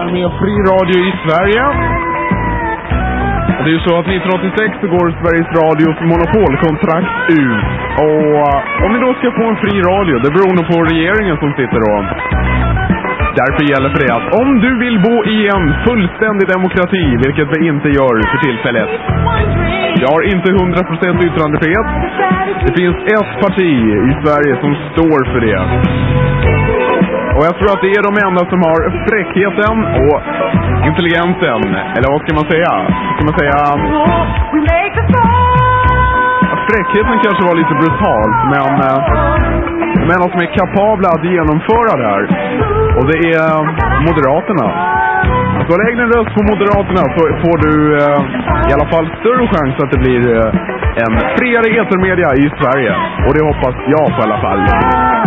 här med fri radio i Sverige. Det är ju så att 1986 så går Sveriges Radios monopolkontrakt ut. Och om vi då ska få en fri radio, det beror nog på regeringen som sitter då. Därför gäller för det att om du vill bo i en fullständig demokrati, vilket vi inte gör för tillfället. Jag har inte 100% yttrandefrihet. Det finns ett parti i Sverige som står för det. Och jag tror att det är de enda som har fräckheten och intelligensen. Eller vad ska man säga? Ska man säga... Fräckheten kanske var lite brutalt, men de enda som är kapabla att genomföra det här. Och det är Moderaterna. Så lägg din röst på Moderaterna så får du i alla fall större chans att det blir en friare etermedia i Sverige. Och det hoppas jag på i alla fall.